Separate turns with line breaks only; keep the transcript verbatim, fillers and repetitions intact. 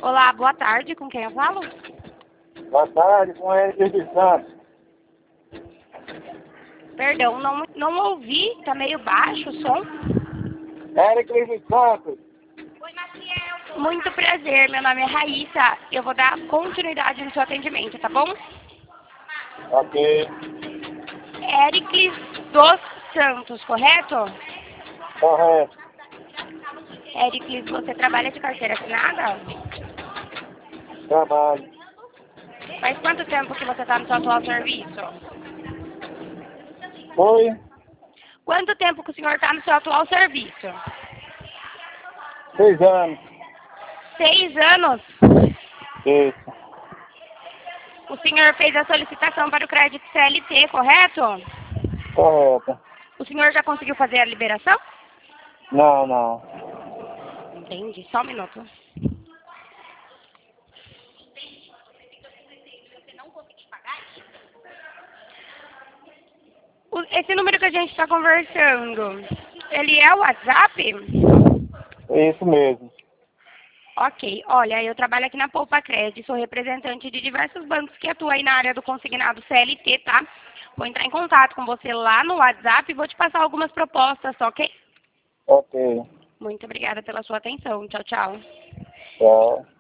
Olá, boa tarde. Com quem eu falo?
Boa tarde, com o Héricles de Santos.
Perdão, não, não ouvi. Tá meio baixo o som.
Héricles de Santos.
Muito prazer, meu nome é Raíssa. Eu vou dar continuidade no seu atendimento, tá bom?
Ok.
Héricles dos Santos, correto?
Correto.
Héricles, você trabalha de carteira assinada?
Trabalho.
Faz quanto tempo que você está no seu atual serviço?
Oi?
Quanto tempo que o senhor está no seu atual serviço?
Seis anos.
Seis anos?
Isso.
O senhor fez a solicitação para o crédito C L T, correto?
Correto.
O senhor já conseguiu fazer a liberação?
Não, não.
Entendi, só um minuto. O- Esse número que a gente está conversando, ele é o WhatsApp?
Isso mesmo.
Ok, olha, eu trabalho aqui na Poupa Crédito, sou representante de diversos bancos que atuam aí na área do consignado C L T, tá? Vou entrar em contato com você lá no WhatsApp e vou te passar algumas propostas, ok?
Ok.
Muito obrigada pela sua atenção. Tchau, tchau.
Tchau.